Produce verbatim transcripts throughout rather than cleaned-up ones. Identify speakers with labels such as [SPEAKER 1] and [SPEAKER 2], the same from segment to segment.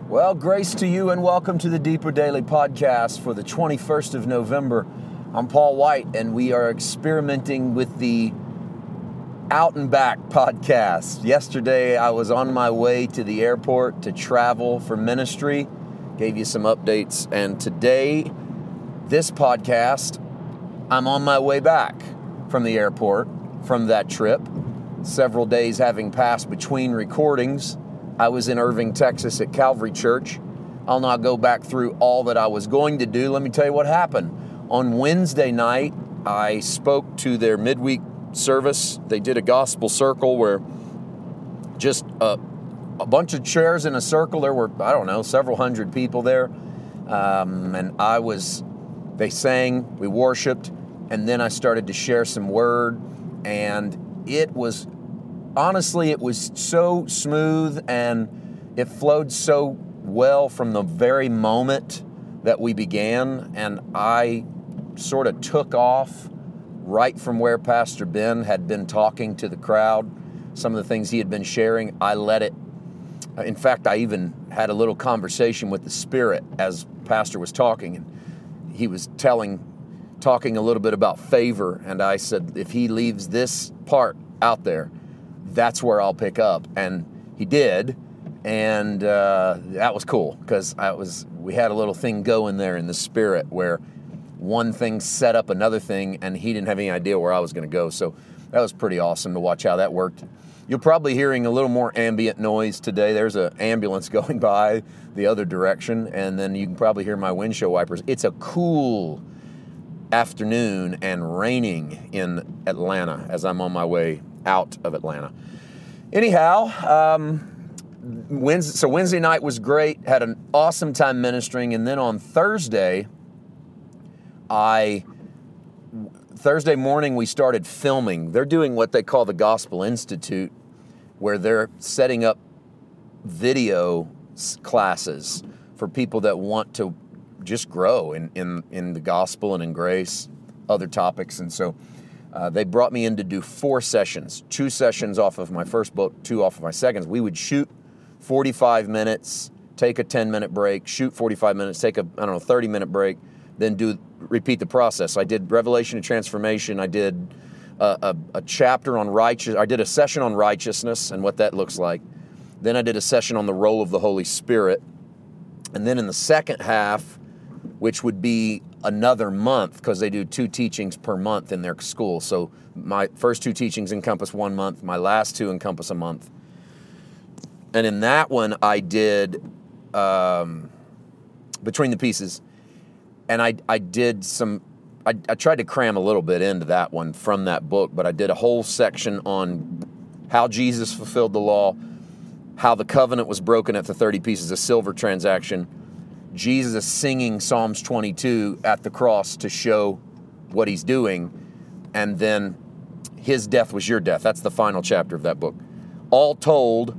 [SPEAKER 1] Well, grace to you and welcome to the Deeper Daily Podcast for the twenty-first of November. I'm Paul White and we are experimenting with the Out and Back podcast. Yesterday I was on my way to the airport to travel for ministry, gave you some updates, and today, this podcast, I'm on my way back from the airport from that trip. Several days having passed between recordings. I was in Irving, Texas at Calvary Church. I'll not go back through all that I was going to do. Let me tell you what happened. On Wednesday night, I spoke to their midweek service. They did a gospel circle where just a, a bunch of chairs in a circle. There were, I don't know, several hundred people there. Um, and I was, they sang, we worshiped, and then I started to share some word. And it was Honestly, it was so smooth and it flowed so well from the very moment that we began. And I sort of took off right from where Pastor Ben had been talking to the crowd. Some of the things he had been sharing, I let it. In fact, I even had a little conversation with the Spirit as Pastor was talking. And he was telling, talking a little bit about favor. And I said, if he leaves this part out there, that's where I'll pick up. And he did, and uh, that was cool because I was we had a little thing going there in the Spirit where one thing set up another thing, and he didn't have any idea where I was going to go. So that was pretty awesome to watch how that worked. You're probably hearing a little more ambient noise today. There's an ambulance going by the other direction, and then you can probably hear my windshield wipers. It's a cool afternoon and raining in Atlanta as I'm on my way out of Atlanta. Anyhow, um, Wednesday, so Wednesday night was great. Had an awesome time ministering, and then on Thursday, I Thursday morning we started filming. They're doing what they call the Gospel Institute, where they're setting up video classes for people that want to just grow in in, in the gospel and in grace, other topics, and so. Uh, they brought me in to do four sessions, two sessions off of my first book, two off of my second. We would shoot forty-five minutes, take a ten-minute break, shoot forty-five minutes, take a, I don't know, thirty-minute break, then do repeat the process. I did Revelation and Transformation. I did a, a, a chapter on righteous. I did a session on righteousness and what that looks like. Then I did a session on the role of the Holy Spirit. And then in the second half, which would be another month because they do two teachings per month in their school. So my first two teachings encompass one month. My last two encompass a month. And in that one, I did um, Between the Pieces. And I, I did some, I, I tried to cram a little bit into that one from that book, but I did a whole section on how Jesus fulfilled the law, how the covenant was broken at the thirty pieces of silver transaction, Jesus singing Psalms twenty-two at the cross to show what he's doing, and then his death was your death. That's the final chapter of that book. All told,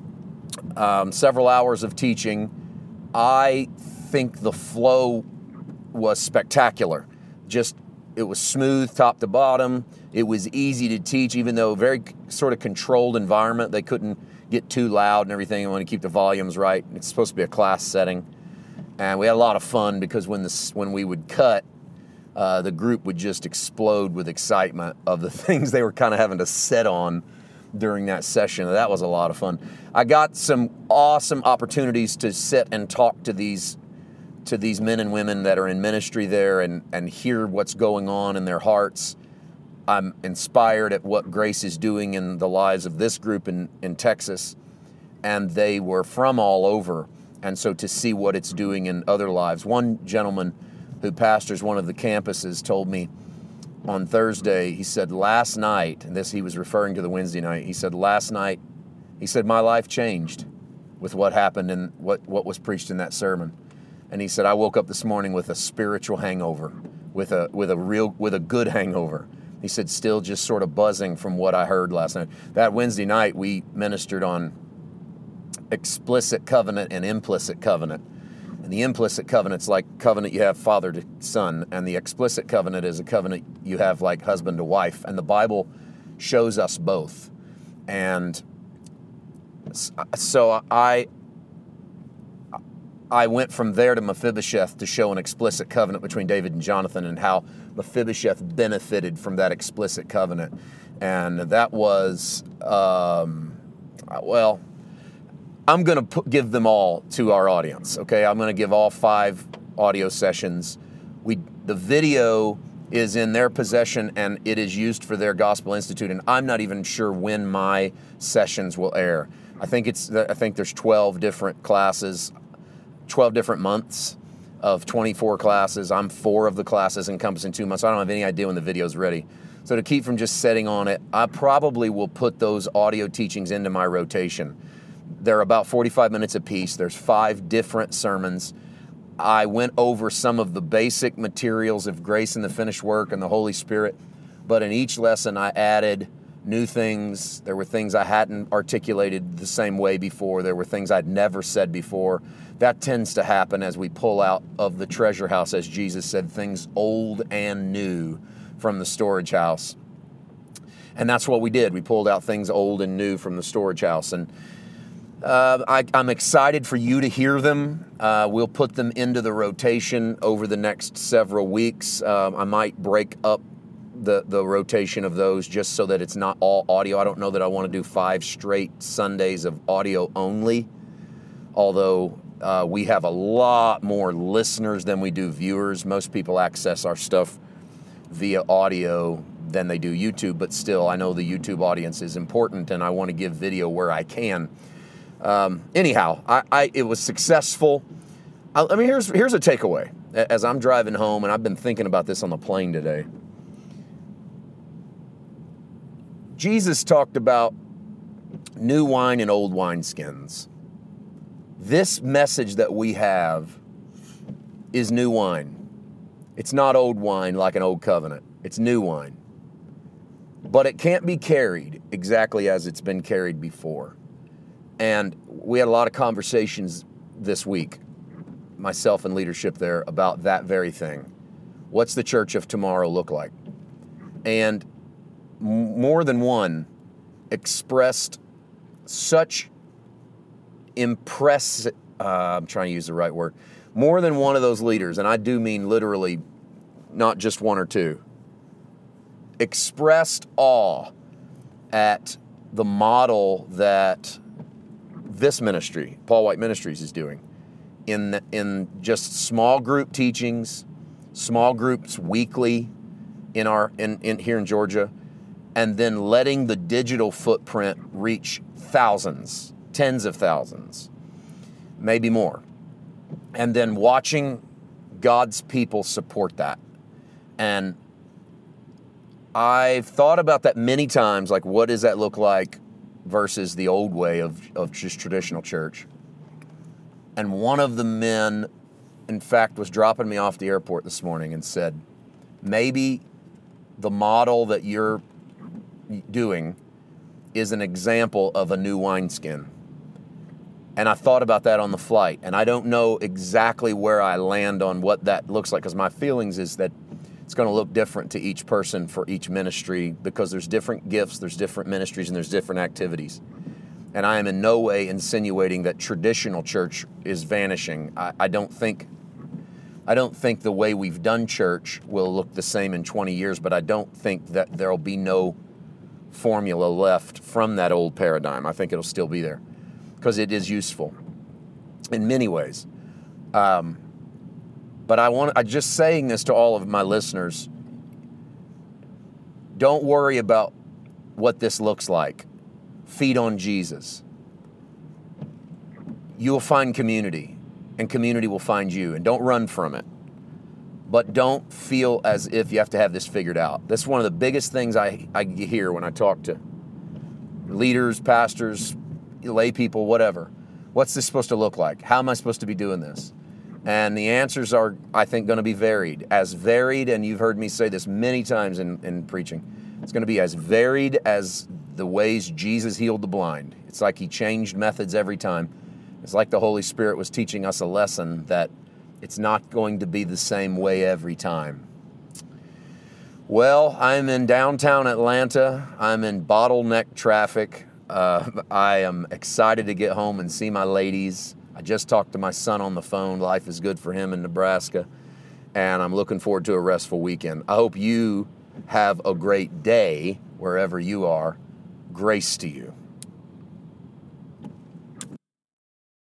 [SPEAKER 1] um, several hours of teaching. I think the flow was spectacular. Just, it was smooth top to bottom. It was easy to teach, even though a very sort of controlled environment. They couldn't get too loud and everything. I want to keep the volumes right. It's supposed to be a class setting. And we had a lot of fun because when the when we would cut, uh, the group would just explode with excitement of the things they were kind of having to set on during that session. That was a lot of fun. I got some awesome opportunities to sit and talk to these to these men and women that are in ministry there and, and hear what's going on in their hearts. I'm inspired at what Grace is doing in the lives of this group in, in Texas. And they were from all over. And so to see what it's doing in other lives. One gentleman who pastors one of the campuses told me on Thursday, he said, last night, and this he was referring to the Wednesday night, he said, last night, he said, my life changed with what happened and what, what was preached in that sermon. And he said, I woke up this morning with a spiritual hangover, with a with a real with a good hangover. He said, still just sort of buzzing from what I heard last night. That Wednesday night, we ministered on explicit covenant and implicit covenant. And the implicit covenant's like covenant you have father to son, and the explicit covenant is a covenant you have like husband to wife. And the Bible shows us both. And so I I went from there to Mephibosheth to show an explicit covenant between David and Jonathan and how Mephibosheth benefited from that explicit covenant. And that was, um, well, I'm going to give them all to our audience, okay? I'm going to give all five audio sessions. We the video is in their possession and it is used for their Gospel Institute, and I'm not even sure when my sessions will air. I think it's I think there's twelve different classes, twelve different months of twenty-four classes. I'm four of the classes encompassing two months. So I don't have any idea when the video's ready. So to keep from just setting on it, I probably will put those audio teachings into my rotation. They're about forty-five minutes apiece. There's five different sermons. I went over some of the basic materials of grace and the finished work and the Holy Spirit, but in each lesson I added new things. There were things I hadn't articulated the same way before. There were things I'd never said before. That tends to happen as we pull out of the treasure house, as Jesus said, things old and new from the storage house. And that's what we did. We pulled out things old and new from the storage house. And Uh, I, I'm excited for you to hear them. Uh, we'll put them into the rotation over the next several weeks. Uh, I might break up the, the rotation of those just so that it's not all audio. I don't know that I want to do five straight Sundays of audio only, although uh, we have a lot more listeners than we do viewers. Most people access our stuff via audio than they do YouTube, but still, I know the YouTube audience is important, and I want to give video where I can. Um, anyhow, I, I, it was successful. I, I mean, here's, here's a takeaway. As I'm driving home, and I've been thinking about this on the plane today. Jesus talked about new wine and old wineskins. This message that we have is new wine. It's not old wine like an old covenant. It's new wine. But it can't be carried exactly as it's been carried before. And we had a lot of conversations this week, myself and leadership there, about that very thing. What's the church of tomorrow look like? And m- more than one expressed such impress, uh, I'm trying to use the right word, more than one of those leaders, and I do mean literally not just one or two, expressed awe at the model that this ministry, Paul White Ministries, is doing in the, in just small group teachings, small groups weekly in our in, in here in Georgia, and then letting the digital footprint reach thousands, tens of thousands, maybe more, and then watching God's people support that. And I've thought about that many times, like what does that look like versus the old way of, of just traditional church. And one of the men, in fact, was dropping me off the airport this morning and said, maybe the model that you're doing is an example of a new wineskin. And I thought about that on the flight, and I don't know exactly where I land on what that looks like, because my feelings is that it's going to look different to each person for each ministry, because there's different gifts, there's different ministries, and there's different activities. And I am in no way insinuating that traditional church is vanishing. I, I don't think I don't think the way we've done church will look the same in twenty years, but I don't think that there'll be no formula left from that old paradigm. I think it'll still be there because it is useful in many ways. Um, But I want, I just saying this to all of my listeners, don't worry about what this looks like. Feed on Jesus. You will find community, and community will find you, and don't run from it. But don't feel as if you have to have this figured out. That's one of the biggest things I, I hear when I talk to leaders, pastors, lay people, whatever. What's this supposed to look like? How am I supposed to be doing this? And the answers are, I think, going to be varied. As varied, and you've heard me say this many times in, in preaching, it's going to be as varied as the ways Jesus healed the blind. It's like he changed methods every time. It's like the Holy Spirit was teaching us a lesson that it's not going to be the same way every time. Well, I'm in downtown Atlanta. I'm in bottleneck traffic. Uh, I am excited to get home and see my ladies. I just talked to my son on the phone. Life is good for him in Nebraska, and I'm looking forward to a restful weekend. I hope you have a great day wherever you are. Grace to you.